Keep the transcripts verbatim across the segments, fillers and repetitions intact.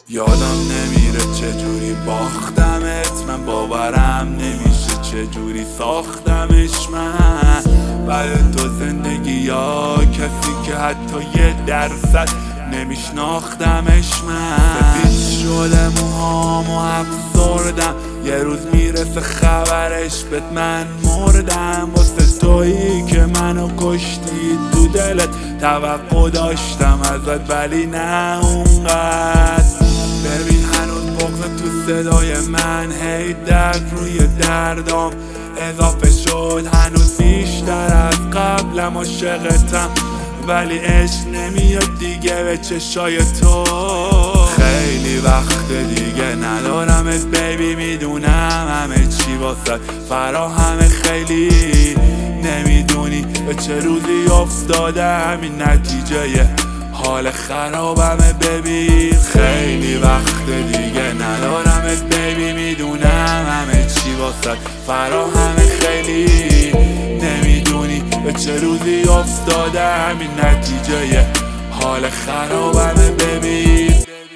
یادم نمیره چجوری باختمت، من باورم نمیشه چجوری ساختمش من. بعد تو زندگی یا کسی که حتی یه درصد نمیشناختمش من. سفید شده موهامو افسردم، یه روز میرسه خبرش بهت من مردم. واسه تویی که منو کشتی تو دلت توقع داشتم ازت ولی نه اونقدر. ببین هنوز بغض تو صدای من، هی درد روی دردام اضافه شد. هنوز بیشتر از قبلم عاشقتم ولی عشق نمیاد دیگه به چشای تو. خیلی وقت دیگه ندارمت بیبی، میدونم همه چی واسه فراهمه. خیلی نمیدونی به چه روزی افتادم، این نتیجه حال خرابمه بیبی. خیلی وقت دیگه ندارمت بیبی، میدونم همه چی واسه فراهمه. خیلی نمیدونی به چه روزی افتادم، این نتیجه حال خرابمه بیبی.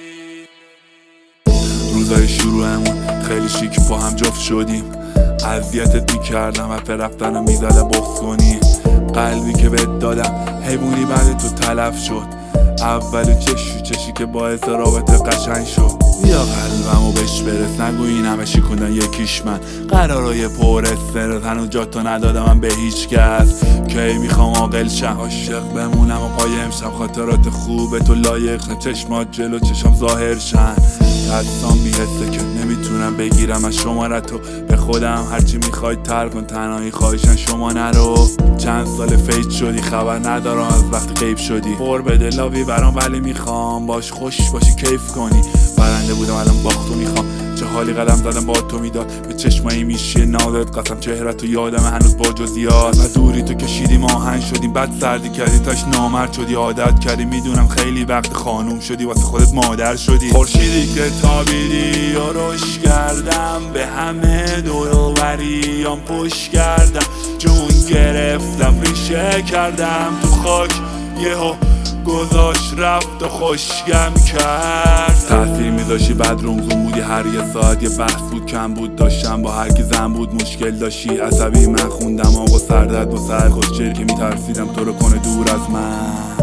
روزای شروعمون خیلی شیک با هم جفت شدیم، اذیتت میکردم حرف رفتنم میزده بغض کنی. قلبی که بهت دادم حیوانی بعد تو تلف شد، اولو چشو چشی که باعث رابطه قشنگ شد. یا قلبمو بهش برس نگو این همه شکوندن یکیش من. قرارای پر استرس هنوز جاتو ندادم من به هیچ کس. کی میخوام عاقل شم عاشق بمونم و پای امشب خاطرات خوب تو لایق شم. چشمات جلو چشم ظاهر شن، دستام بیهسته که نمیتونم بگیرم از شمارتو به خودم. هرچی میخوای تر کن تنهایی خواهشن شما نرو. چند سال فیت شدی خبر ندارم از وقتی غیب شدی. پر بده لاوی برام ولی میخوام باش خوش باشی کیف کنی. برنده بودم الان باختو میخوام، چه حالی قدم زدم با تو میداد. به چشمایی میشه نازت قسم چهرتو یادم هنوز با جزیات. و دوری تو کشیدیم آهنگ شدیم بعد سردی کردی تاش نامرد شدی عادت کردی. میدونم خیلی وقت خانوم شدی واسه خودت مادر شدی. خورشیدی که تابیدی و روش کردم، به همه دور و بریام پشت کردم. جون گرفتم ریشه کردم تو خاک، یهو گذاشت رفت و خوشگم کرد. تاثیر میذاشی بعد رومزون بودی هر یه ساعت. یه بحث بود کم بود داشتم با هر کی زن بود مشکل داشتی. عصبی من خوندم آقا سردت با سر خوشچر که میترسیدم تو رو کنه دور از من.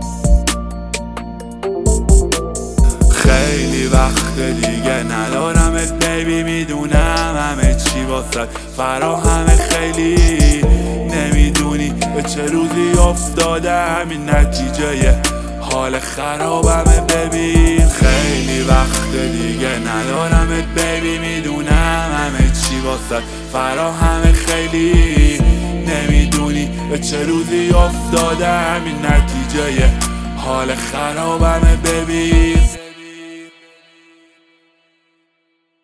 خیلی وقت دیگه ندارمت بیبی، میدونم همه چی واسه فراهمه. خیلی نمیدونی به چه روزی افتادم، این نتیجه حال خرابمه بیبی. خیلی وقت دیگه ندارمت بیبی، میدونم همه چی واسه فراهمه. خیلی نمیدونی به چه روزی افتادم، این نتیجه حال خرابمه بیبی.